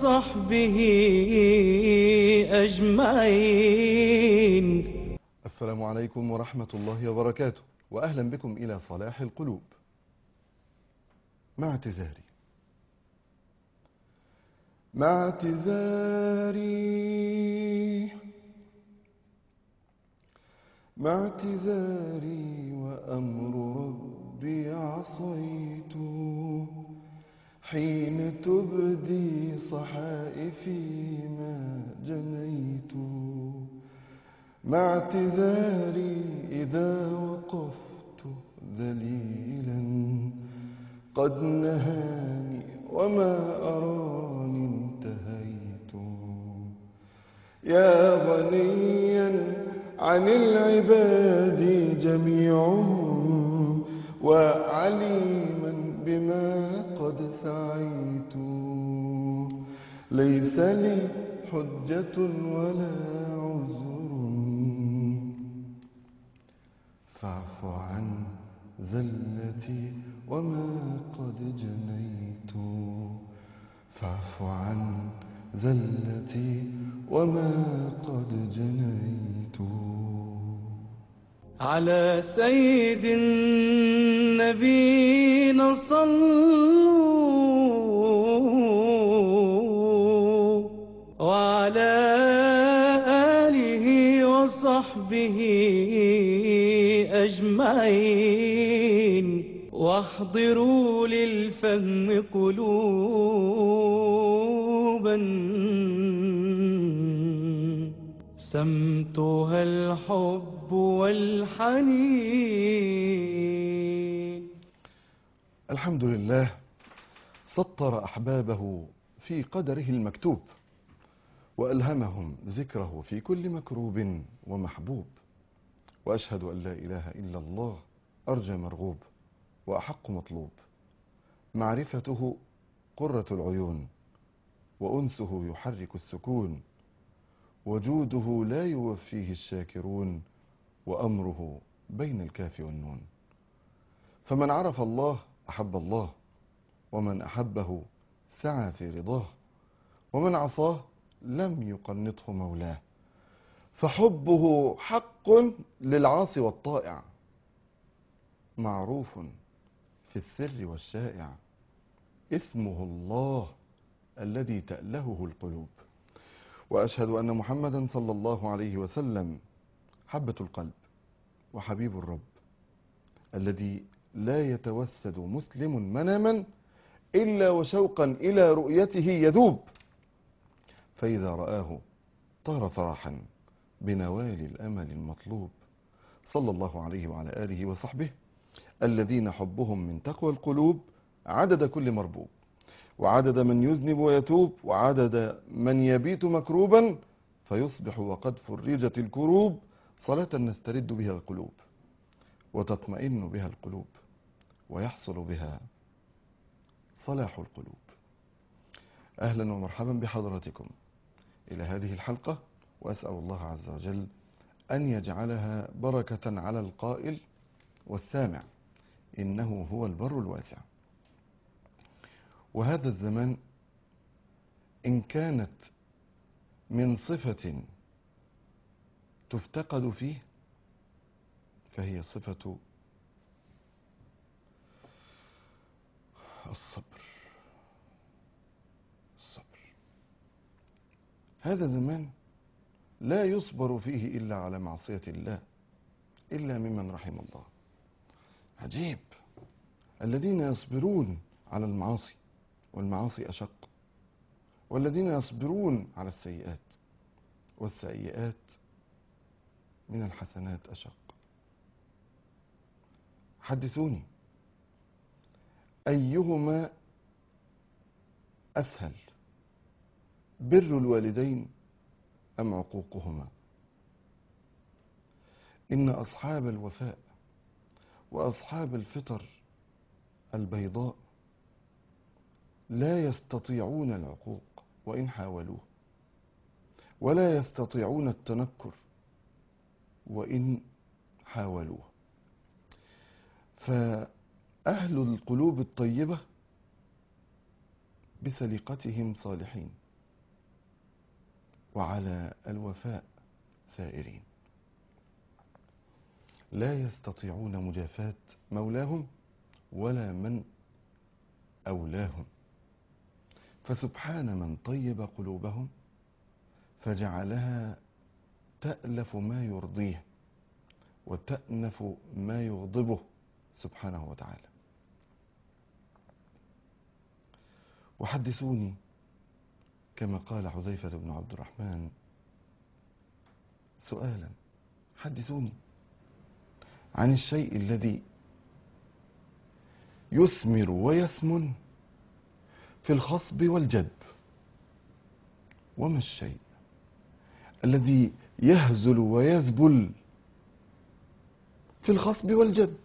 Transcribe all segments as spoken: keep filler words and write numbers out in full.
وصحبه أجمعين. السلام عليكم ورحمة الله وبركاته، وأهلا بكم إلى صلاح القلوب. مع اعتذاري مع اعتذاري مع اعتذاري وأمر ربي عصيت حين تبدي صحائفي ما جنيت. مع اعتذاري إذا وقفت ذليلا قد نهاني وما أراني انتهيت. يا غنيا عن العباد جميعهم وعليما بما قد سعيت. ليس لي حجة ولا عذر فاعف عن زلتي وما قد جنيت. فاعف عن زلتي وما قد جنيت. على سيد النبينا صلوا وعلى آله وصحبه أجمعين. واحضروا للفهم قلوبا سمتها الحب والحنين. الحمد لله سطر أحبابه في قدره المكتوب، وألهمهم ذكره في كل مكروب ومحبوب. وأشهد أن لا إله إلا الله أرجى مرغوب وأحق مطلوب. معرفته قرة العيون وأنسه يحرك السكون. وجوده لا يوفيه الشاكرون وأمره بين الكاف والنون. فمن عرف الله أحب الله، ومن أحبه سعى في رضاه، ومن عصاه لم يقنطه مولاه. فحبه حق للعاصي والطائع، معروف في السر والشائع. اسمه الله الذي تألهه القلوب. وأشهد أن محمدا صلى الله عليه وسلم حبة القلب وحبيب الرب، الذي لا يتوسد مسلم مناما إلا وشوقا إلى رؤيته يذوب، فإذا رآه طار فرحا بنوال الأمل المطلوب. صلى الله عليه وعلى آله وصحبه الذين حبهم من تقوى القلوب عدد كل مربوب، وعدد من يذنب ويتوب، وعدد من يبيت مكروبا فيصبح وقد فرجت الكروب. صلاة نسترد بها القلوب وتطمئن بها القلوب ويحصل بها صلاح القلوب. أهلا ومرحبا بحضراتكم إلى هذه الحلقة، وأسأل الله عز وجل أن يجعلها بركة على القائل والسامع، إنه هو البر الواسع. وهذا الزمان إن كانت من صفة تفتقد فيه فهي صفة الصبر. الصبر. هذا زمان لا يصبر فيه إلا على معصية الله إلا ممن رحم الله. عجيب، الذين يصبرون على المعاصي والمعاصي أشق، والذين يصبرون على السيئات والسيئات من الحسنات أشق. حدثوني، أيهما أسهل، بر الوالدين أم عقوقهما؟ إن أصحاب الوفاء وأصحاب الفطر البيضاء لا يستطيعون العقوق وإن حاولوه، ولا يستطيعون التنكر وإن حاولوه. فأهل القلوب الطيبة بسليقتهم صالحين، وعلى الوفاء سائرين، لا يستطيعون مجافاة مولاهم ولا من أولاهم. فسبحان من طيب قلوبهم فجعلها تألف ما يرضيه وتأنف ما يغضبه سبحانه وتعالى. وحدثوني كما قال حذيفة بن عبد الرحمن سؤالا، حدثوني عن الشيء الذي يثمر ويسمن في الخصب والجدب. وما الشيء الذي يهزل ويذبل في الخصب والجدب؟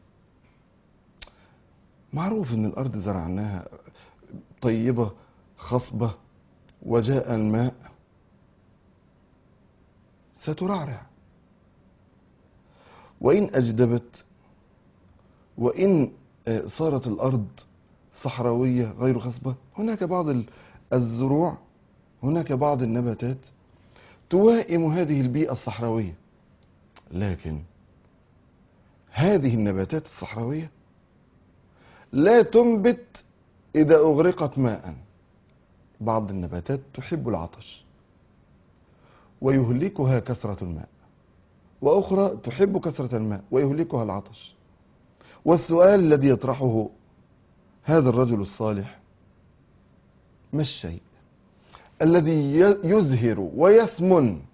معروف ان الارض زرعناها طيبة خصبة وجاء الماء سترعرع، وإن أجدبت وإن صارت الأرض صحراوية غير خصبة هناك بعض الزروع، هناك بعض النباتات توائم هذه البيئة الصحراوية، لكن هذه النباتات الصحراوية لا تنبت إذا أغرقت ماء. بعض النباتات تحب العطش ويهلكها كثرة الماء، وأخرى تحب كثرة الماء ويهلكها العطش. والسؤال الذي يطرحه هذا الرجل الصالح، ما الشيء الذي يزهر ويثمن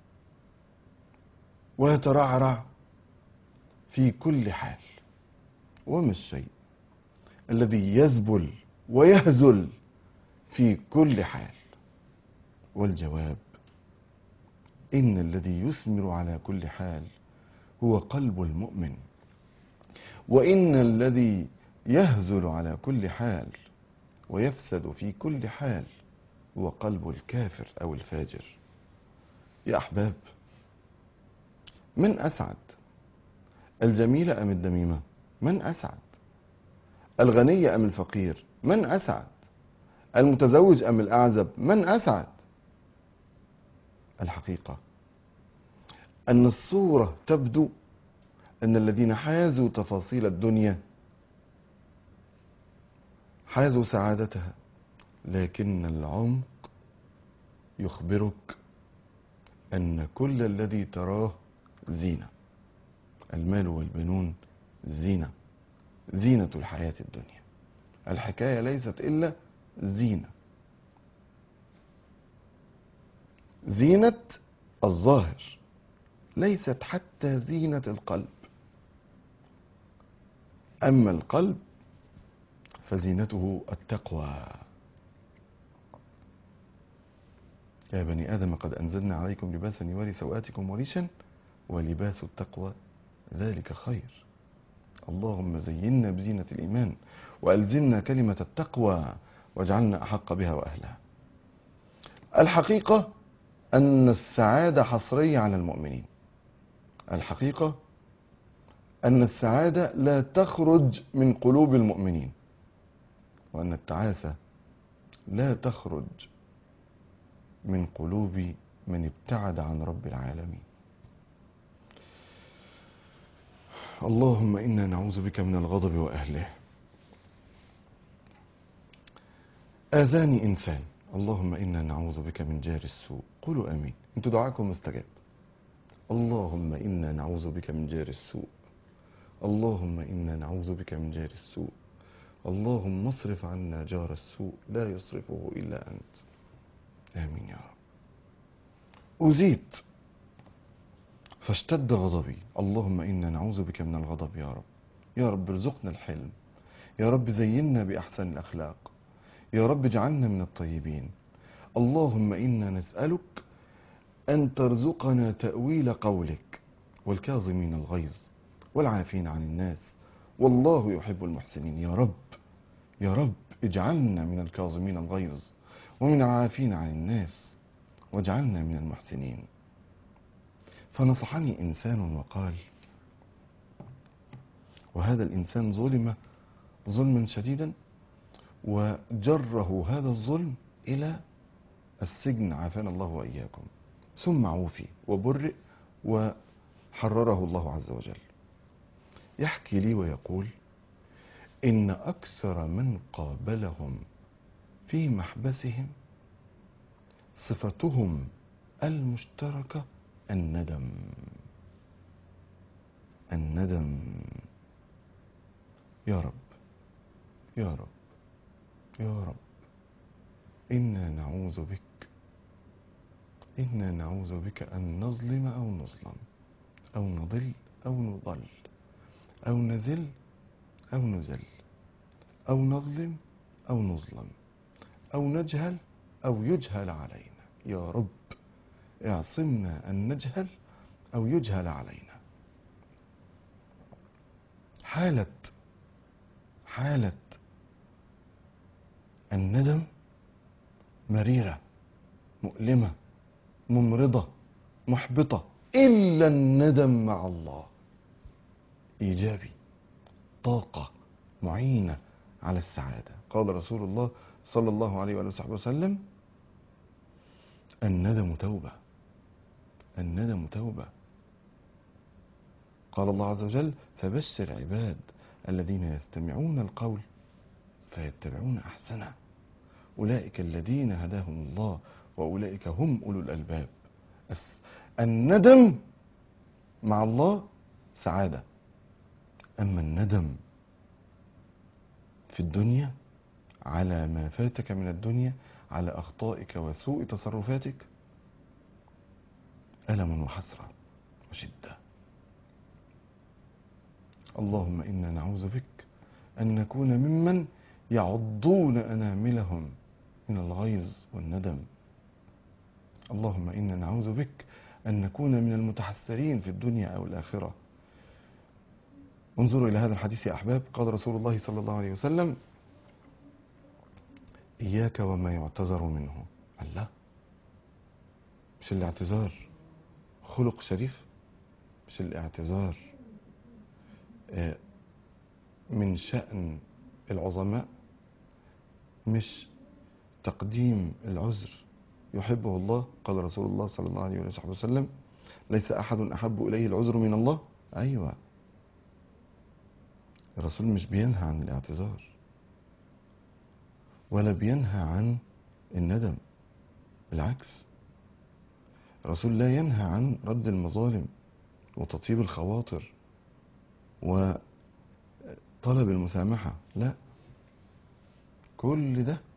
ويترعرع في كل حال؟ وما الشيء الذي يذبل ويهزل في كل حال؟ والجواب إن الذي يثمر على كل حال هو قلب المؤمن، وإن الذي يهزل على كل حال ويفسد في كل حال هو قلب الكافر أو الفاجر. يا أحباب، من أسعد، الجميل أم الدميمة؟ من أسعد؟ الغني أم الفقير؟ من أسعد؟ المتزوج أم الأعزب؟ من أسعد؟ الحقيقة أن الصورة تبدو أن الذين حازوا تفاصيل الدنيا حازوا سعادتها، لكن العمق يخبرك أن كل الذي تراه زينة. المال والبنون زينة، زينة الحياة الدنيا. الحكاية ليست إلا زينة، زينة الظاهر، ليست حتى زينة القلب. أما القلب فزينته التقوى. يا بني آدم قد أنزلنا عليكم لباسا يواري سوآتكم وريشا ولباس التقوى ذلك خير. اللهم زينا بزينة الإيمان وألزمنا كلمة التقوى واجعلنا أحق بها وأهلها. الحقيقة أن السعادة حصرية على المؤمنين. الحقيقة أن السعادة لا تخرج من قلوب المؤمنين، وأن التعاسة لا تخرج من قلوب من ابتعد عن رب العالمين. اللهم إنا نعوذ بك من الغضب وأهله. آذاني إنسان، اللهم إنا نعوذ بك من جار السوء. قولوا آمين، انتوا دعاكم مستجاب. اللهم إنا نعوذ بك من جار السوء، اللهم إنا نعوذ بك من جار السوء، اللهم اصرف عنا جار السوء لا يصرفه إلا أنت. آمين يا رب. أزيت فاشتد غضبي، اللهم إنا نعوذ بك من الغضب يا رب. يا رب ارزقنا الحلم، يا رب زينا بأحسن الأخلاق، يا رب اجعلنا من الطيبين. اللهم إنا نسألك أن ترزقنا تأويل قولك، والكاظمين الغيظ والعافين عن الناس والله يحب المحسنين. يا رب يا رب اجعلنا من الكاظمين الغيظ ومن العافين عن الناس واجعلنا من المحسنين. فنصحني إنسان وقال، وهذا الإنسان ظلم ظلما شديدا وجره هذا الظلم إلى السجن عافانا الله وإياكم، ثم عوفي وبرئ وحرره الله عز وجل. يحكي لي ويقول إن أكثر من قابلهم في محبسهم صفتهم المشتركة الندم. الندم. يا رب يا رب يا رب، إنا نعوذ بك إنا نعوذ بك أن نظلم أو نظلم، أو نضل أو نضل، أو نزل أو نزل، أو نظلم أو نظلم، أو نجهل أو يجهل علينا. يا رب اعصمنا أن نجهل أو يجهل علينا. حالة حالة الندم مريرة، مؤلمة، ممرضة، محبطة، إلا الندم مع الله إيجابي، طاقة معينة على السعادة. قال رسول الله صلى الله عليه وآله وصحبه وسلم: الندم توبة، الندم توبة. قال الله عز وجل: فبشر عباد الذين يستمعون القول فيتبعون أحسنه، أولئك الذين هداهم الله وأولئك هم أولو الألباب. الندم مع الله سعادة، أما الندم في الدنيا على ما فاتك من الدنيا، على أخطائك وسوء تصرفاتك، ألم وحسرة وشدة. اللهم إنا نعوذ بك أن نكون ممن يعضون أناملهم من الغيظ والندم. اللهم إنا نعوذ بك أن نكون من المتحسرين في الدنيا أو الآخرة. انظروا إلى هذا الحديث يا أحباب. قال رسول الله صلى الله عليه وسلم: إياك وما يعتذر منه. الله، مش الاعتذار خلق شريف؟ مش الاعتذار من شأن العظماء؟ مش تقديم العذر يحبه الله؟ قال رسول الله صلى الله عليه وسلم: ليس أحد أحب إليه العذر من الله. أيوة، الرسول مش بينهى عن الاعتذار ولا بينهى عن الندم، بالعكس، الرسول لا ينهى عن رد المظالم وتطيب الخواطر وطلب المسامحة، لا، كل ده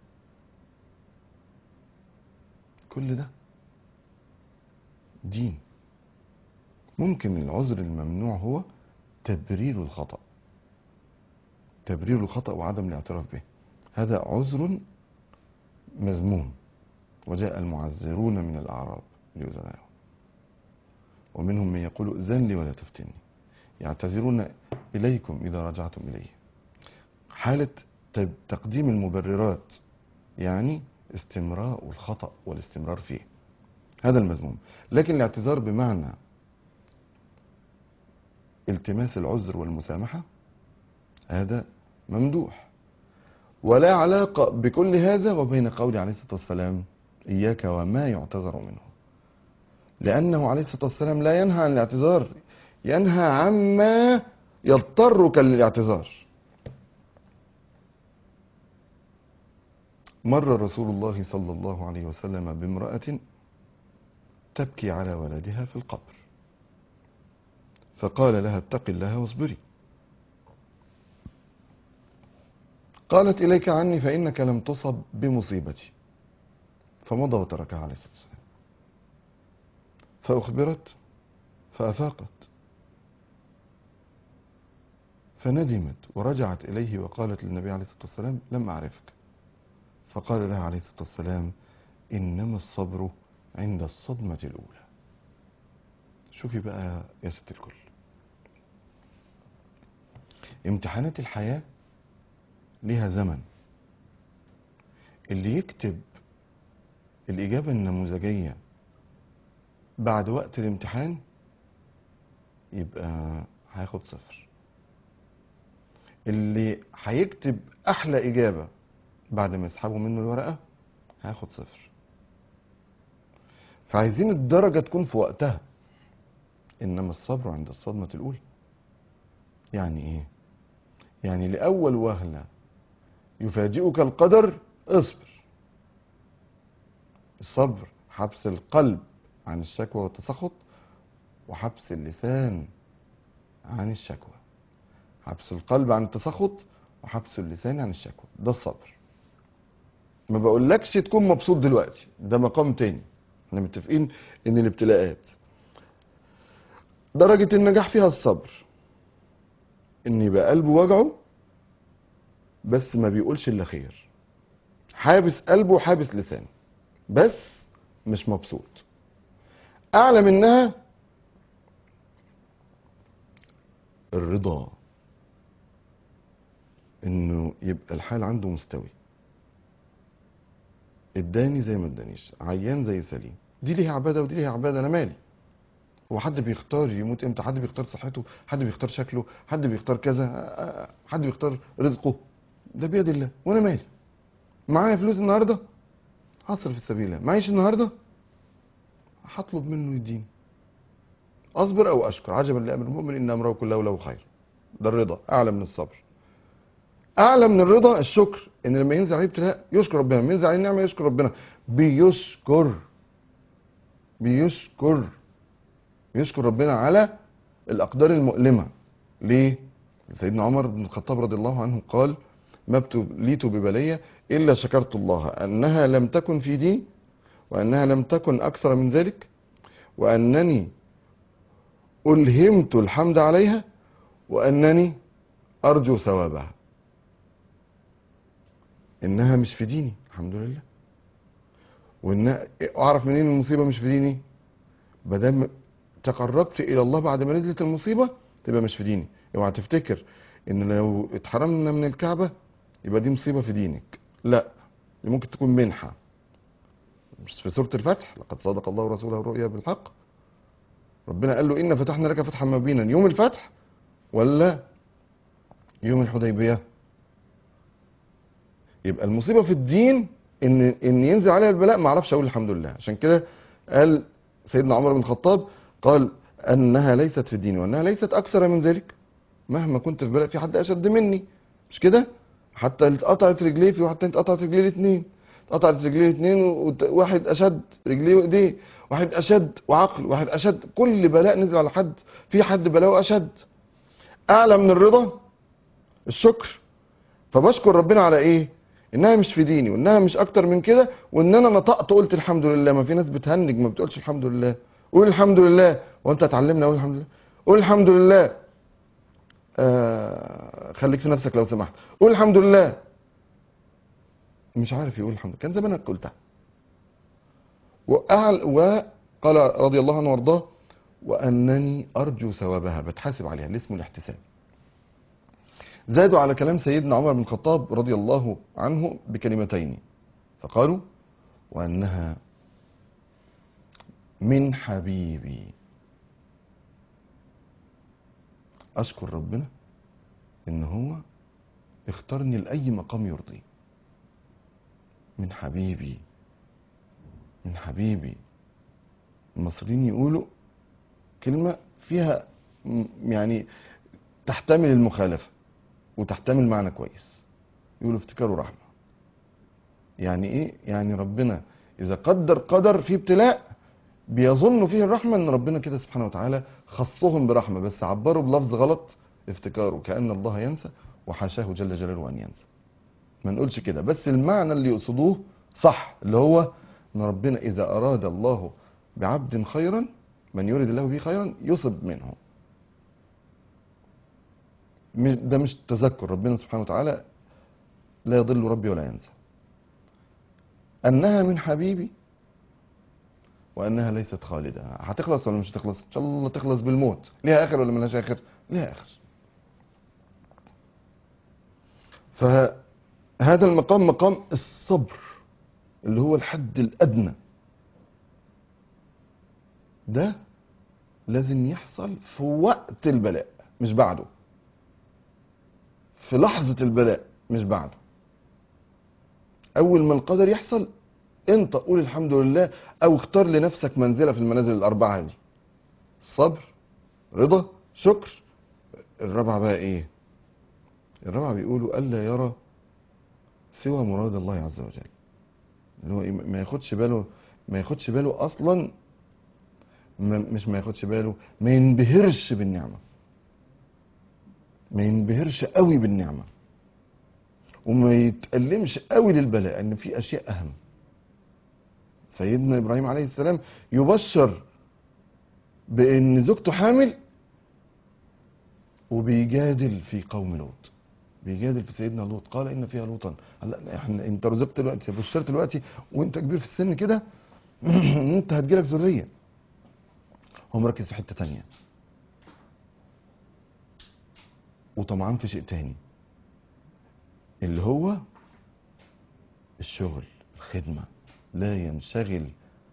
كل ده دين. ممكن العذر الممنوع هو تبرير الخطأ، تبرير الخطأ وعدم الاعتراف به، هذا عذر مذموم. وجاء المعذرون من الأعراب ليؤذن لهم، ومنهم من يقول ائذن لي ولا تفتني، يعتذرون إليكم إذا رجعتم إليه. حالة تقديم المبررات يعني استمراء الخطأ والاستمرار فيه، هذا المذموم. لكن الاعتذار بمعنى التماس العذر والمسامحة هذا ممدوح، ولا علاقة بكل هذا وبين قول عليه الصلاة والسلام: إياك وما يعتذر منه، لأنه عليه الصلاة والسلام لا ينهى عن الاعتذار، ينهى عما يضطرك للاعتذار. مر رسول الله صلى الله عليه وسلم بامرأة تبكي على ولدها في القبر، فقال لها: اتق الله واصبري. قالت: إليك عني فإنك لم تصب بمصيبتي. فمضى وتركها عليه الصلاة والسلام. فأخبرت فأفاقت فندمت ورجعت إليه وقالت للنبي عليه الصلاة والسلام: لم أعرفك. فقال لها عليه الصلاة والسلام: إنما الصبر عند الصدمة الأولى. شوفي بقى يا ست الكل، امتحانات الحياة ليها زمن. اللي يكتب الإجابة النموذجية بعد وقت الامتحان يبقى هياخد صفر. اللي هيكتب أحلى إجابة بعد ما يسحبوا منه الورقة هياخد صفر. فعايزين الدرجة تكون في وقتها. إنما الصبر عند الصدمة الأولى. يعني إيه؟ يعني لأول وهلة يفاجئك القدر اصبر. الصبر حبس القلب عن الشكوى والتسخط، وحبس اللسان عن الشكوى. حبس القلب عن التسخط وحبس اللسان عن الشكوى، ده الصبر. ما بقولكش تكون مبسوط دلوقتي، ده مقام تاني. احنا متفقين ان الابتلاءات درجة النجاح فيها الصبر، ان يبقى قلبه وجعه بس ما بيقولش الا خير، حابس قلبه وحابس لسانه بس مش مبسوط. اعلى منها الرضا، انه يبقى الحال عنده مستوي، اداني زي ما ادانيش، عيان زي سليم، دي ليها عباده ودي ليها عباده، انا مالي. هو حد بيختار يموت امتى؟ حد بيختار صحته؟ حد بيختار شكله؟ حد بيختار كذا؟ حد بيختار رزقه؟ ده بيد الله، وانا مالي. معايا فلوس النهارده هصرف في سبيل الله، معيش النهارده هطلب منه يديني، اصبر او اشكر، عجبا لامر المؤمن ان امره كله له خير. ده الرضا، اعلى من الصبر. اعلى من الرضا الشكر، ان لما ينزل عليه ابتلاء يشكر ربنا، لما ينزل عليه نعمه يشكر ربنا، بيشكر بيشكر بيشكر ربنا على الاقدار المؤلمه. ليه؟ سيدنا عمر بن الخطاب رضي الله عنه قال: ما ابتليت ببليه الا شكرت الله انها لم تكن في ديني، وانها لم تكن اكثر من ذلك، وانني الهمت الحمد عليها، وانني ارجو ثوابها. انها مش في ديني الحمد لله، وان اعرف منين المصيبه مش في ديني؟ بدل تقربت الى الله بعد ما نزلت المصيبه تبقى مش في ديني. اوعى تفتكر ان لو اتحرمنا من الكعبه يبقى دي مصيبه في دينك، لا، دي ممكن تكون منحه. مش في سوره الفتح لقد صدق الله ورسوله الرؤيا بالحق؟ ربنا قال له: ان فتحنا لك فتحا مبينا، يوم الفتح ولا يوم الحديبيه؟ يبقى المصيبه في الدين ان ان ينزل عليها البلاء ما اعرفش اقول الحمد لله. عشان كده قال سيدنا عمر بن الخطاب، قال: انها ليست في الدين وانها ليست اكثر من ذلك. مهما كنت في بلاء في حد اشد مني، مش كده؟ حتى اللي اتقطعت رجليه في واحد تاني اتقطعت رجليه الاثنين، اتقطعت رجليه الاثنين، وواحد اشد رجليه وايديه، واحد اشد وعقل، واحد اشد. كل بلاء نزل على حد في حد بلاءه اشد. اعلى من الرضا الشكر. فبشكر ربنا على ايه؟ انها مش في ديني، وانها مش اكتر من كده، وان انا نطقت قلت الحمد لله. ما في ناس بتهنج ما بتقولش الحمد لله. قول الحمد لله، وانت اتعلمنا قول الحمد لله. قول الحمد لله. آه خليك في نفسك لو سمحت. قول الحمد لله. مش عارف يقول الحمد لله، كان زمانك قلتها. وأعل وقال رضي الله عنه وارضاه: وانني ارجو ثوابها، بتحاسب عليها، اللي اسمه الاحتساب. زادوا على كلام سيدنا عمر بن الخطاب رضي الله عنه بكلمتين، فقالوا: وانها من حبيبي. اشكر ربنا ان هو اختارني لاي مقام يرضيه. من حبيبي، من حبيبي. المصريين يقولوا كلمة فيها يعني تحتمل المخالفة وتحتمل معنى كويس، يقولوا افتكار ورحمة. يعني ايه؟ يعني ربنا اذا قدر قدر في ابتلاء بيظن فيه الرحمة، ان ربنا كده سبحانه وتعالى خصهم برحمة، بس عبروا بلفظ غلط، افتكاره كأن الله ينسى، وحاشاه جل جلاله ان ينسى. ما نقولش كده، بس المعنى اللي يقصدوه صح، اللي هو ان ربنا اذا اراد الله بعبد خيرا، من يريد الله به خيرا يصب منه. ده مش تذكر، ربنا سبحانه وتعالى لا يضل ربي ولا ينسى. انها من حبيبي وانها ليست خالده. هتخلص ولا مش هتخلص؟ ان شاء الله تخلص بالموت. ليها اخر ولا ملهاش اخر؟ ليها اخر. فهذا المقام مقام الصبر، اللي هو الحد الادنى. ده لازم يحصل في وقت البلاء مش بعده، في لحظة البلاء مش بعده. اول ما القدر يحصل انت قول الحمد لله، او اختار لنفسك منزلة في المنازل الاربعة دي: الصبر، رضا، شكر. الرابعة بقى ايه؟ الرابعة بيقولوا الا يرى سوى مراد الله عز وجل، اللي هو إيه؟ ما ياخدش باله، ما ياخدش باله اصلا، ما مش ما ياخدش باله، ما ينبهرش بالنعمة، ما ينبهرش قوي بالنعمة، وما يتألمش قوي للبلاء، ان في اشياء اهم. سيدنا ابراهيم عليه السلام يبشر بان زوجته حامل، وبيجادل في قوم لوط، بيجادل في سيدنا لوط، قال ان فيها لوطا. هلا احنا انت رزقت دلوقتي، بشرت دلوقتي وانت كبير في السن كده انت هتجيلك ذريه. هو مركز في حته تانية وطمعان في شيء تاني، اللي هو الشغل، الخدمه. لا ينشغل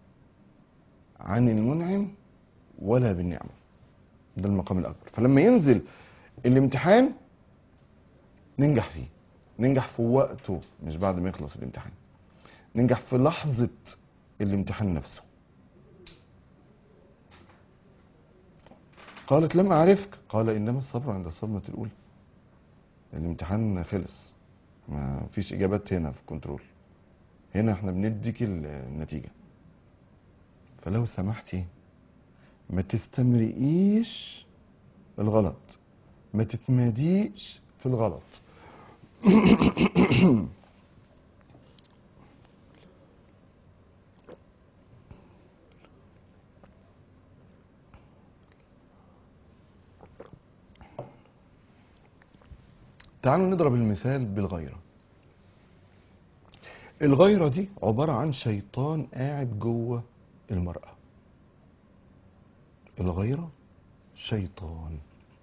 عن المنعم ولا بالنعمه، ده المقام الاكبر. فلما ينزل الامتحان ننجح فيه، ننجح في وقته مش بعد ما يخلص الامتحان، ننجح في لحظه الامتحان نفسه. قالت لم أعرفك، قال إنما الصبر عند الصدمة الأولى. الامتحان خلص، ما فيش إجابات هنا في الكنترول، هنا احنا بنديك النتيجة. فلو سمحتي ما تستمرئيش الغلط، ما تتماديش في الغلط. تعالوا نضرب المثال بالغيرة. الغيرة دي عبارة عن شيطان قاعد جوه المرأة. الغيرة شيطان.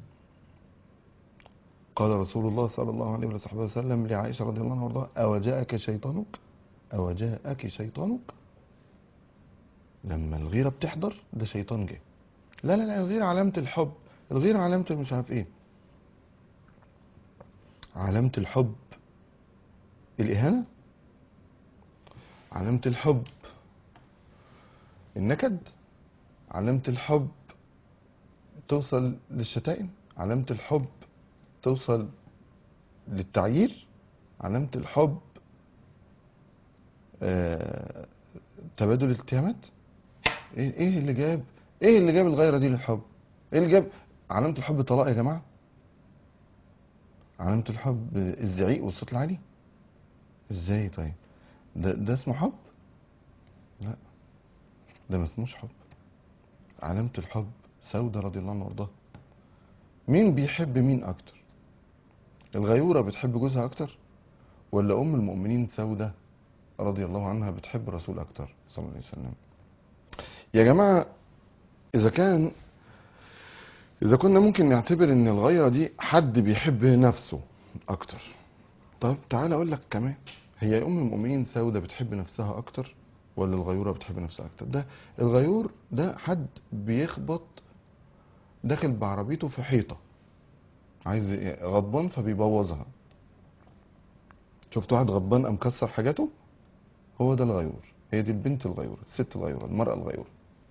قال رسول الله صلى الله عليه وصحبه وسلم لعائشة رضي الله عنها وارضاها: أو جاءك شيطانك أو جاءك شيطانك. لما الغيرة بتحضر ده شيطان جه. لا لا لا، الغيرة علامة الحب، الغيرة علامة مش عارف ايه. علامة الحب الإهانة، علامة الحب النكد، علامة الحب توصل للشتائم، علامة الحب توصل للتعيير، علامة الحب آه تبادل الاتهامات. ايه ايه اللي جاب ايه اللي جاب الغيرة دي للحب؟ ايه اللي جاب علامة الحب؟ طلاق يا جماعة. علامة الحب الزعيق والصوت العالي. ازاي طيب؟ ده ده اسمه حب؟ لا، ده ما اسموش حب. علامة الحب سودة رضي الله عنها وارضاها. مين بيحب مين اكتر؟ الغيورة بتحب جوزها اكتر، ولا ام المؤمنين سودة رضي الله عنها بتحب الرسول اكتر صلى الله عليه وسلم؟ يا جماعة، اذا كان اذا كنا ممكن نعتبر ان الغيرة دي حد بيحب نفسه اكتر، طب تعال اقول لك كمان، هي ام المؤمنين سودة بتحب نفسها اكتر ولا الغيورة بتحب نفسها اكتر؟ ده الغيور ده حد بيخبط داخل بعربيته في حيطة، عايز غضبان فبيبوظها. شفت واحد غضبان قام كسر حاجاته؟ هو ده الغيور، هي دي البنت الغيورة، الست الغيورة، المرأة الغيورة.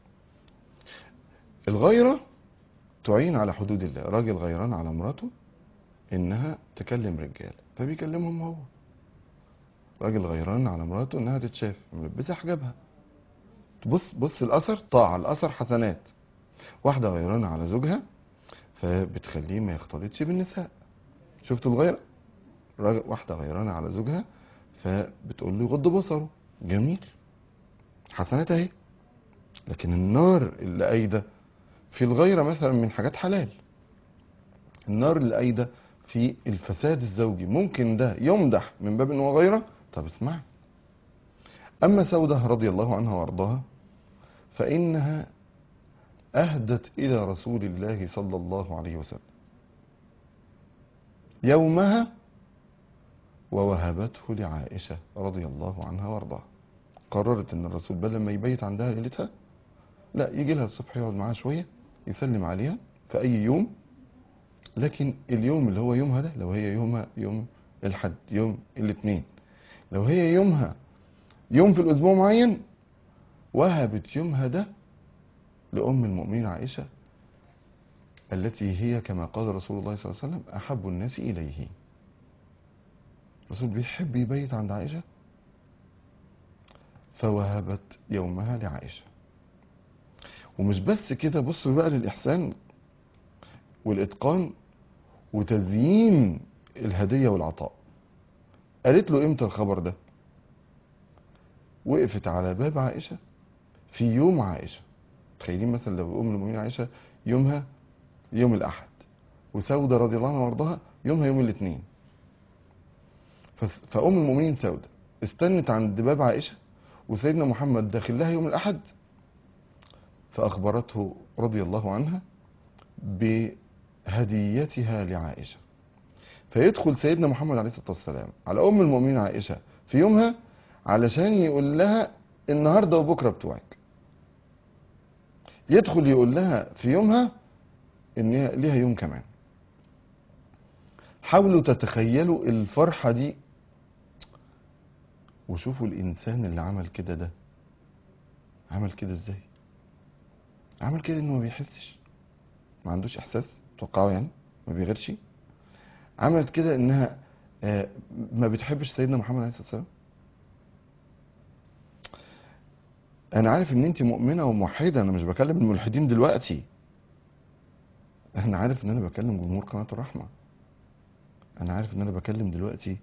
الغيرة تعين على حدود الله. راجل غيران على مراته انها تكلم رجال فبيكلمهم هو. راجل غيران على مراته انها تتشاف ملبسه حجابها. بص بص الاثر طاعة، الاثر حسنات. واحدة غيرانة على زوجها فبتخليه ما يختلطش بالنساء. شفتوا الغيرة؟ راجل واحدة غيرانة على زوجها فبتقول له يغض بصره. جميل، حسنات اهي. لكن النار اللي قايده في الغيرة مثلا من حاجات حلال، النار اللي قايده في الفساد الزوجي، ممكن ده يمدح من باب ان هو غيره. طب اسمع، اما سودة رضي الله عنها وارضاها فانها اهدت الى رسول الله صلى الله عليه وسلم يومها ووهبته لعائشة رضي الله عنها وارضاها. قررت ان الرسول بدل ما يبيت عندها ليلتها، لا، يجي لها الصبح يقعد معاها شوية يسلم عليها في اي يوم. لكن اليوم اللي هو يومها ده، لو هي يومها يوم الحد، يوم الاثنين، لو هي يومها يوم في الاسبوع معين، وهبت يومها ده لأم المؤمنين عائشة، التي هي كما قال رسول الله صلى الله عليه وسلم أحب الناس إليه. الرسول بيحب يبيت عند عائشة، فوهبت يومها لعائشة. ومش بس كده، بصوا بقى للإحسان والإتقان وتزيين الهدية والعطاء. قالت له إمتى الخبر ده؟ وقفت على باب عائشة في يوم عائشة. تخيلين مثلا لو أم المؤمنين عائشة يومها يوم الأحد، وسودة رضي الله عنها وارضاها يومها يوم الاثنين، فأم المؤمنين سودة استنت عند باب عائشة، وسيدنا محمد داخل لها يوم الأحد، فأخبرته رضي الله عنها بهديتها لعائشة. فيدخل سيدنا محمد عليه الصلاة والسلام على أم المؤمنين عائشة في يومها علشان يقول لها النهاردة وبكرة بتوعك. يدخل يقول لها في يومها إن ليها يوم كمان. حاولوا تتخيلوا الفرحة دي، وشوفوا الإنسان اللي عمل كده ده عمل كده إزاي. عمل كده إنه ما بيحسش، ما عندوش إحساس، توقعوا يعني ما بيغيرش. عملت كده إنها آه ما بتحبش سيدنا محمد عليه الصلاة والسلام. أنا عارف إن أنت مؤمنة وموحدة، أنا مش بكلم الملحدين دلوقتي، أنا عارف إن أنا بكلم جمهور قناة الرحمة. أنا عارف إن أنا بكلم دلوقتي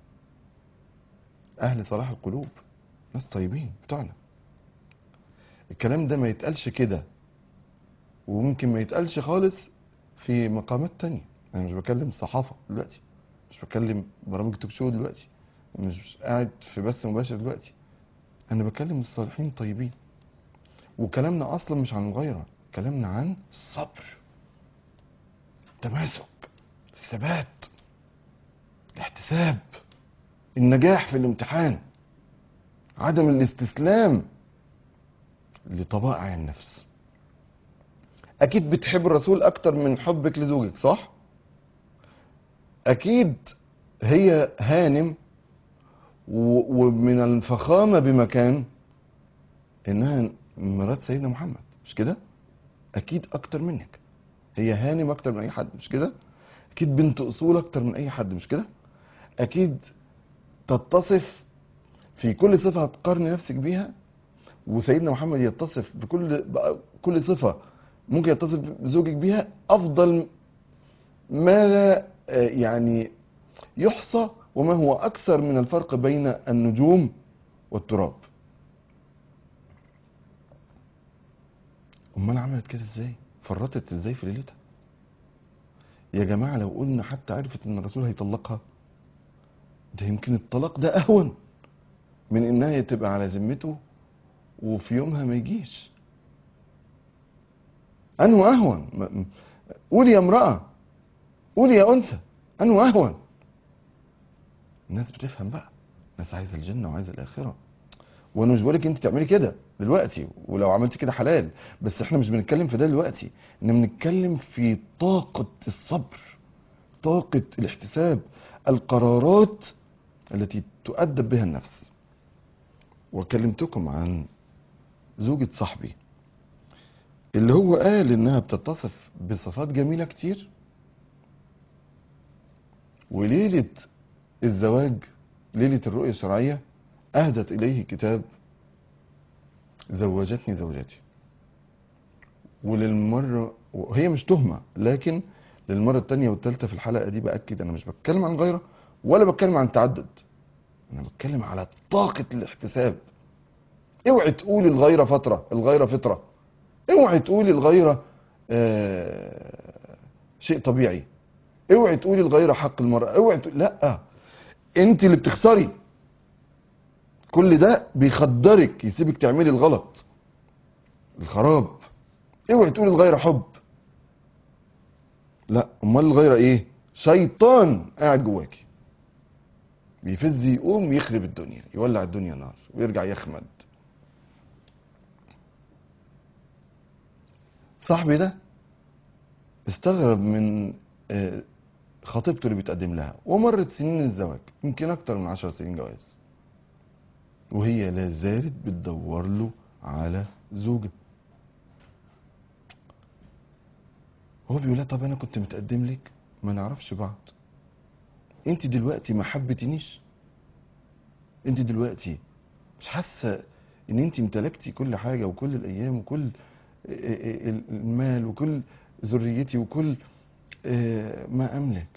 أهل صلاح القلوب، ناس طيبين بتوعنا. الكلام ده ما يتقالش كده، وممكن ما يتقالش خالص في مقامات تانية. أنا مش بكلم صحافة دلوقتي، مش بكلم برامج توك شو دلوقتي، مش قاعد في بث مباشر دلوقتي. أنا بكلم الصالحين الطيبين، وكلامنا أصلا مش عن الغيرة، كلامنا عن الصبر، التماسك، الثبات، الاحتساب، النجاح في الامتحان، عدم الاستسلام لطبائع النفس. اكيد بتحب الرسول اكتر من حبك لزوجك، صح؟ اكيد هي هانم و- ومن الفخامة بمكان انها مرات سيدنا محمد، مش كده؟ اكيد اكتر منك. هي هانم اكتر من اي حد، مش كده؟ اكيد بنت اصول اكتر من اي حد، مش كده؟ اكيد تتصف في كل صفة هتقارن نفسك بيها، وسيدنا محمد يتصف بكل كل صفة ممكن يتصف بزوجك بيها افضل ما لا آه، يعني يحصى، وما هو اكثر من الفرق بين النجوم والتراب. امال عملت كده ازاي؟ فرطت ازاي في ليلتها؟ يا جماعة لو قلنا حتى عرفت ان الرسول هيطلقها، ده يمكن الطلاق ده اهون من انها تبقى على ذمته وفي يومها ما يجيش. انه اهون؟ م- م- قولي يا امرأة، قولي يا انثى، انه اهون؟ الناس بتفهم بقى، الناس عايزة الجنة وعايزة الاخرة. وانا مش بقولك انت تعملي كده دلوقتي، ولو عملتي كده حلال، بس احنا مش بنتكلم في ده دلوقتي. احنا بنتكلم في طاقة الصبر، طاقة الاحتساب، القرارات التي تؤدب بها النفس. وكلمتكم عن زوجة صاحبي اللي هو قال انها بتتصف بصفات جميلة كتير، وليلة الزواج، ليلة الرؤية الشرعية، اهدت اليه كتاب زوجتني زوجتي. وللمرة، وهي مش تهمة، لكن للمرة التانية والتالتة في الحلقة دي بأكد أنا مش بتكلم عن غيره ولا بتكلم عن التعدد، أنا بتكلم على طاقة الاحتساب. اوعي تقولي الغيرة فترة، الغيرة فطرة. اوعي تقولي الغيرة آه شيء طبيعي. اوعي تقولي الغيرة حق المرأة. اوعي تقولي لا، انت اللي بتخسري. كل ده بيخدرك، يسيبك تعملي الغلط، الخراب. اوعي تقولي الغيرة حب، لا، امال الغيرة ايه؟ شيطان قاعد جواكي بيفز، يقوم يخرب الدنيا، يولع الدنيا نار ويرجع يخمد. صاحبي ده استغرب من آه، خطيبته اللي بيتقدم لها، ومرت سنين الزواج، يمكن اكتر من عشر سنين جواز. وهي لا زالت بتدور له على زوجة. هو بيقول لها طب انا كنت متقدم لك، ما نعرفش بعض، انت دلوقتي ما حبتنيش، انت دلوقتي مش حاسه ان انت امتلكتي كل حاجه وكل الايام وكل المال وكل ذريتي وكل ما املك،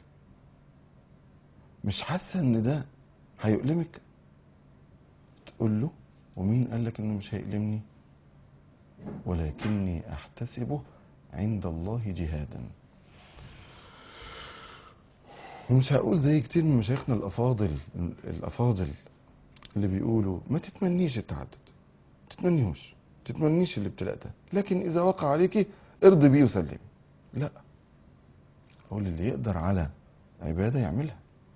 مش حاسه ان ده هيؤلمك؟ تقول له ومين قال لك انه مش هيؤلمني؟ ولكني احتسبه عند الله جهادا. ومش هقول زي كتير من مشايخنا الافاضل الافاضل اللي بيقولوا ما تتمنيش التعدد، تتمنيهوش، تتمنيش الابتلاء ده، لكن اذا وقع عليكي ارضي بيه وسلمي. لا، اقول اللي يقدر على عباده يعملها.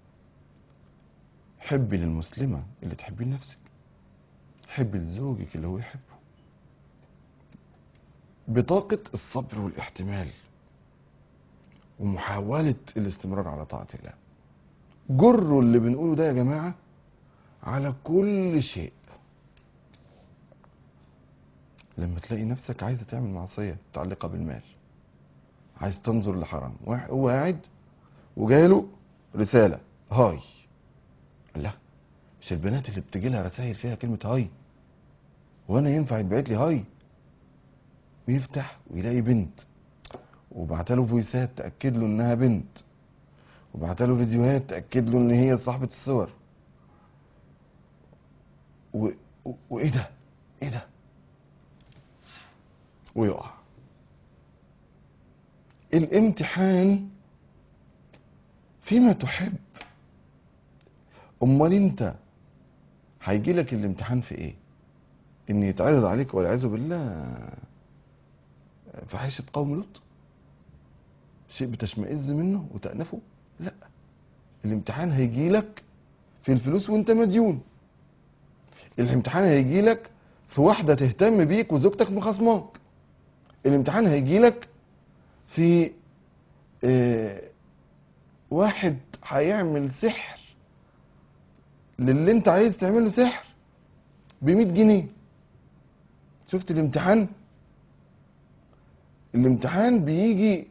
حبي للمسلمه اللي تحبيه لنفسك، حبي لزوجك اللي هو يحبه، بطاقه الصبر والاحتمال ومحاوله الاستمرار على طاعه الله. جروا اللي بنقوله ده يا جماعه على كل شيء. لما تلاقي نفسك عايزه تعمل معصيه متعلقه بالمال، عايز تنظر لحرام، واحد هو قاعد وجاله رساله هاي، لا مش البنات اللي بتجي لها رسائل فيها كلمه هاي، وانا ينفع يتبعت لي هاي؟ ويفتح ويلاقي بنت وبعت له فويسات تاكد له انها بنت، وبعت له فيديوهات تاكد له ان هي صاحبه الصور، و... و... وايه ده ايه ده، ويقع. الامتحان فيما تحب. امال انت هيجي لك الامتحان في ايه؟ ان يتعرض عليك والعياذ بالله فحيشه قوم لوط، شيء بتشمئز منه وتأنفه؟ لا، الامتحان هيجي لك في الفلوس وانت مديون، الامتحان هيجي لك في واحده تهتم بيك وزوجتك مخاصماك، الامتحان هيجي لك في اه واحد هيعمل سحر للي انت عايز تعمله سحر ب مية جنيه. شفت الامتحان؟ الامتحان بيجي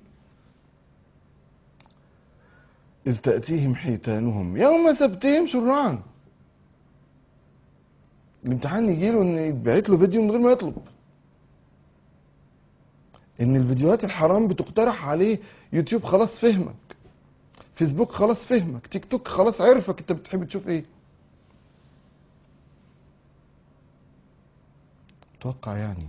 إذ تأتيهم حيتانهم يوم سبتهم شرعا. الامتحان يجي له ان يتبعت له فيديو من غير ما يطلب، ان الفيديوهات الحرام بتقترح عليه، يوتيوب خلاص فهمك، فيسبوك خلاص فهمك، تيك توك خلاص عرفك انت بتحب تشوف ايه. اتوقع يعني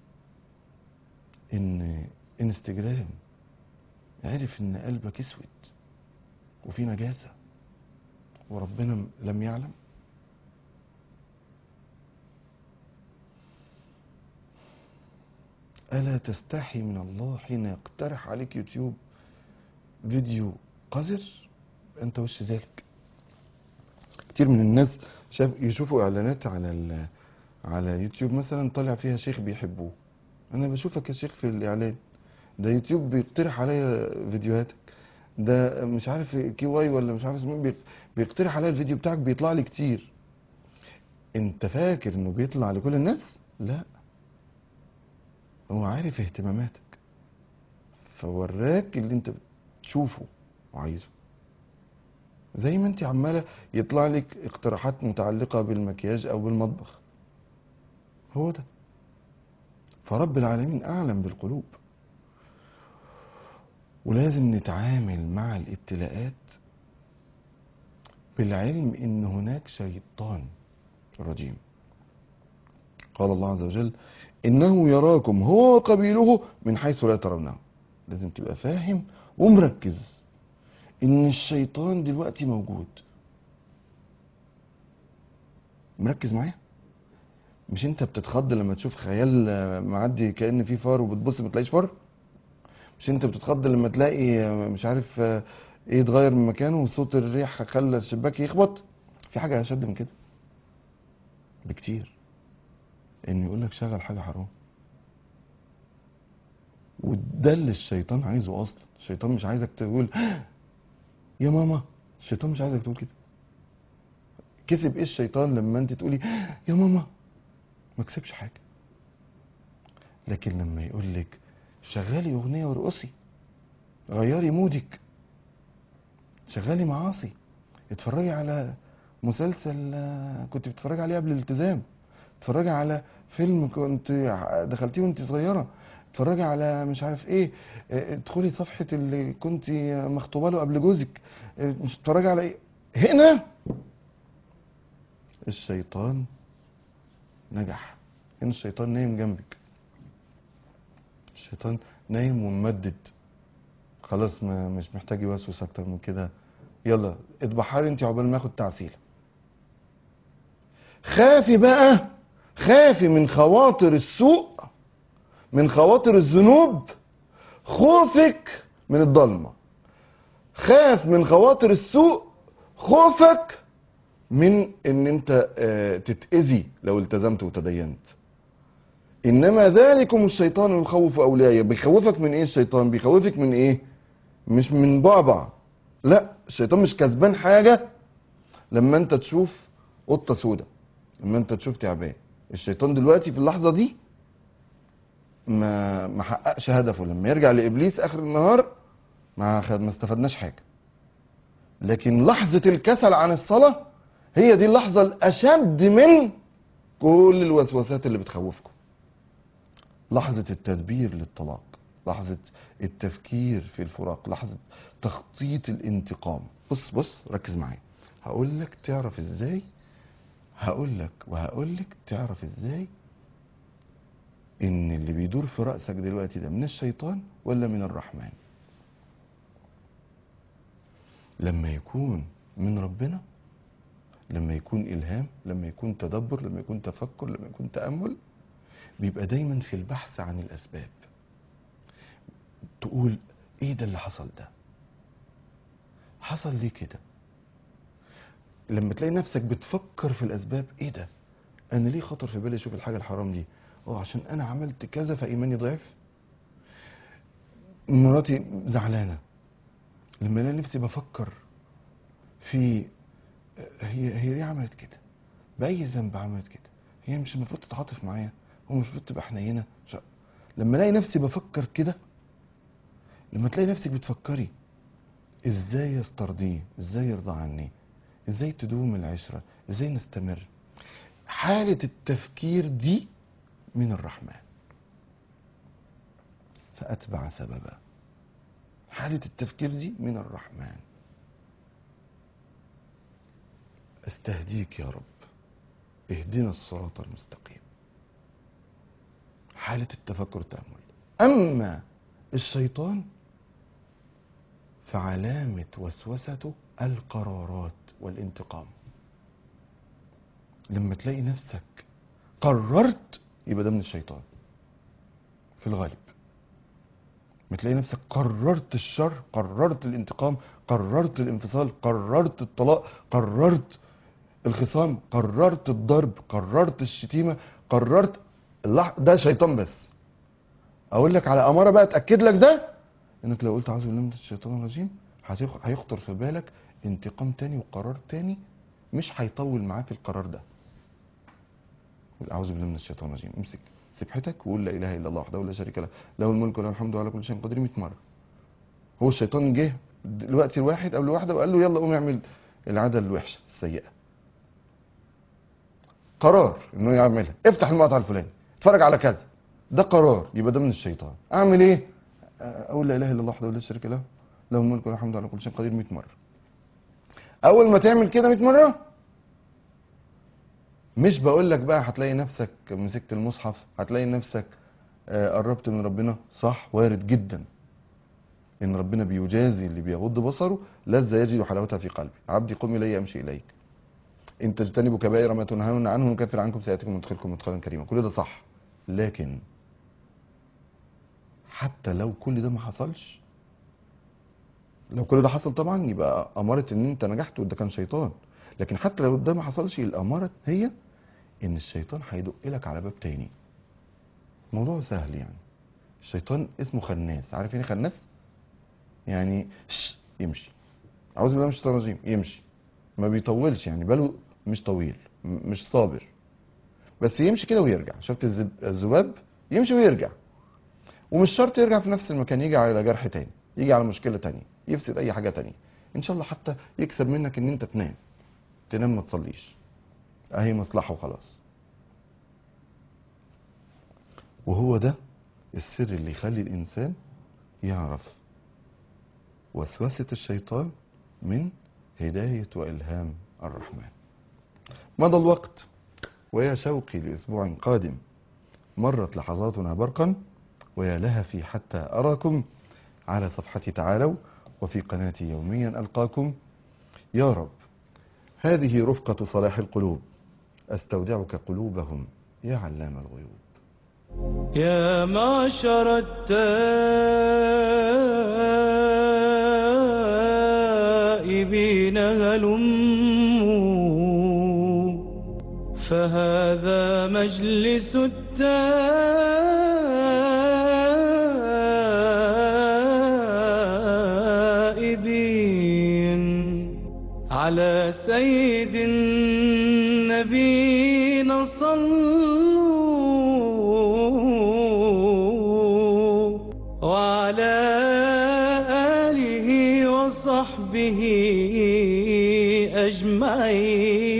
ان انستجرام عرف ان قلبك اسود وفي نجاسة وربنا لم يعلم؟ ألا تستحي من الله حين يقترح عليك يوتيوب فيديو قذر؟ أنت وش ذلك. كتير من الناس شاف يشوفوا إعلانات على ال... على يوتيوب مثلا طالع فيها شيخ بيحبوه، أنا بشوفك يا شيخ في الإعلان ده، يوتيوب بيقترح عليا فيديوهاتك، ده مش عارف كي واي ولا مش عارف اسمه بيق- بيقترح عليا الفيديو بتاعك بيطلع لي كتير. انت فاكر انه بيطلع لكل الناس؟ لا، هو عارف اهتماماتك فوراك اللي انت بتشوفه وعايزه. زي ما انت عماله يطلع لك اقتراحات متعلقه بالمكياج او بالمطبخ، هو ده. فرب العالمين اعلم بالقلوب، ولازم نتعامل مع الابتلاءات بالعلم ان هناك شيطان رجيم. قال الله عز وجل انه يراكم هو وقبيله من حيث لا ترونه. لازم تبقى فاهم ومركز ان الشيطان دلوقتي موجود. مركز معايا؟ مش انت بتتخض لما تشوف خيال معدي كأن في فار وبتبص ما تلاقيش فار؟ مش انت بتتخض لما تلاقي مش عارف ايه يتغير من مكانه وصوت الريح خلى الشباك يخبط؟ في حاجه اشد من كده بكتير، ان يقول لك شغل حاجه حرام. وده اللي الشيطان عايزه اصلا. الشيطان مش عايزك تقول يا ماما، الشيطان مش عايزك تقول كده. كسب ايه الشيطان لما انت تقولي يا ماما؟ ما كسبش حاجه. لكن لما يقول لك شغالي اغنيه وارقصي، غيري مودك، شغالي معاصي، اتفرجي على مسلسل آه، كنت بتتفرجي عليه قبل الالتزام، اتفرجي على فيلم كنت دخلتيه وانت صغيره، اتفرجي على مش عارف ايه، اه، ادخلي صفحه اللي كنت مخطوبه له قبل جوزك، اه، اتفرجي على ايه. هنا الشيطان نجح، هنا الشيطان نايم جنبك، الشيطان نايم وممدد، خلاص ما مش محتاج يوسوس اكتر من كده، يلا اتبحري انت عقبال ما اخد تعسيله. خافي بقى، خافي من خواطر السوء، من خواطر الذنوب، خوفك من الضلمه. خاف من خواطر السوء، خوفك من ان انت آه، تتأذي لو التزمت وتدينت. انما ذلكم الشيطان يخوف اولياءه. بيخوفك من ايه الشيطان؟ بيخوفك من ايه؟ مش من بعبع، لا، الشيطان مش كسبان حاجه لما انت تشوف قطه سودة، لما انت تشوف تعبان. الشيطان دلوقتي في اللحظه دي ما ما حققش هدفه، لما يرجع لابليس اخر النهار ما خد ما استفدناش حاجه. لكن لحظه الكسل عن الصلاه هي دي اللحظه الاشد من كل الوسوسات اللي بتخوفكم. لحظه التدبير للطلاق، لحظه التفكير في الفراق، لحظه تخطيط الانتقام. بص بص ركز معايا، هقول لك تعرف ازاي، هقول لك وهقول لك تعرف ازاي ان اللي بيدور في رأسك دلوقتي ده من الشيطان ولا من الرحمن. لما يكون من ربنا، لما يكون إلهام، لما يكون تدبر، لما يكون تفكر، لما يكون تأمل، بيبقى دايما في البحث عن الأسباب. تقول ايه ده اللي حصل ده؟ حصل ليه كده؟ لما تلاقي نفسك بتفكر في الأسباب، ايه ده؟ انا ليه خطر في بالي اشوف الحاجة الحرام دي؟ اه عشان انا عملت كذا فايماني ضعف. مراتي زعلانة، لما الاقي نفسي بفكر في هي هي ليه عملت كده؟ بأي ذنب عملت كده؟ هي مش المفروض تتعاطف معايا؟ هو مش المفروض تبقى حنينة؟ ش- لما الاقي نفسي بفكر كده، لما تلاقي نفسك بتفكري ازاي يسترضيه، ازاي يرضى عني، ازاي تدوم العشرة، ازاي نستمر، حالة التفكير دي من الرحمن. فأتبع سببا، حالة التفكير دي من الرحمن. استهديك يا رب، اهدنا الصراط المستقيم. حالة التفكر والتأمل. أما الشيطان فعلامة وسوسته القرارات والانتقام. لما تلاقي نفسك قررت يبقى ده من الشيطان في الغالب. لما تلاقي نفسك قررت الشر، قررت الانتقام، قررت الانفصال، قررت الطلاق، قررت الخصام، قررت الضرب، قررت الشتيمة، قررت اللح... ده شيطان بس. اقول لك على اماره بقى تاكد لك ده، انك لو قلت اعوذ بالله من الشيطان الرجيم هتخ- هيخطر في بالك انتقام تاني وقرار تاني، مش هيطول معاك القرار ده. قول اعوذ بالله من الشيطان الرجيم، امسك سبحتك وقول لا اله الا الله وحده لا شريك له، له الملك وله الحمد وعلى كل شيء قدير مية مره. هو الشيطان جه دلوقتي الواحد قبل واحده وقال له يلا قوم اعمل العاده الوحشه السيئه، قرار انه يعملها، افتح المقطع الفلاني، اتفرج على كذا، ده قرار، يبقى ده من الشيطان. اعمل ايه؟ اقول لا اله الا الله وحده لا شريك له، له الملك وله الحمد على كل شيء قدير مية مره. اول ما تعمل كده مية مره، مش بقول لك بقى هتلاقي نفسك مسكت المصحف، هتلاقي نفسك آه، قربت من ربنا. صح، وارد جدا ان ربنا بيجازي اللي بيغض بصره لذة يجد حلاوتها في قلبي. عبدي قم الي امشي اليك، ان تجتنبوا كبائر ما تنهون عنه نكفر عنكم سيئاتكم وندخلكم مدخلا كريما. كل ده صح، لكن حتى لو كل ده ما حصلش، لو كل ده حصل طبعا يبقى اماره ان انت نجحت وده كان شيطان. لكن حتى لو ده ما حصلش، الاماره هي ان الشيطان هيدق لك على باب تاني. موضوع سهل يعني. الشيطان اسمه خناس. عارف يعني خناس؟ يعني شش يمشي. اعوذ بالله من الشيطان الرجيم يمشي، ما بيطولش يعني، باله مش طويل، م- مش صابر، بس يمشي كده ويرجع. شفت الزب- الذباب يمشي ويرجع، ومش شرط يرجع في نفس المكان، يجي على جرح تاني، يجي على مشكلة تانية، يفسد اي حاجة تانية، ان شاء الله حتى يكسب منك ان انت تنام تنام ما تصليش، اهي مصلحة وخلاص. وهو ده السر اللي يخلي الانسان يعرف وسوسة الشيطان من هداية وإلهام الرحمن. مضى الوقت ويا شوقي لأسبوع قادم، مرت لحظاتنا برقا ويا لهفي حتى أراكم على صفحتي تعالوا وفي قناتي يوميا ألقاكم. يا رب هذه رفقة صلاح القلوب، أستودعك قلوبهم يا علام الغيوب. يا معشر التائبين هلموا، فهذا مجلس التائبين. على سيد النبينا صلوا، وعلى آله وصحبه أجمعين.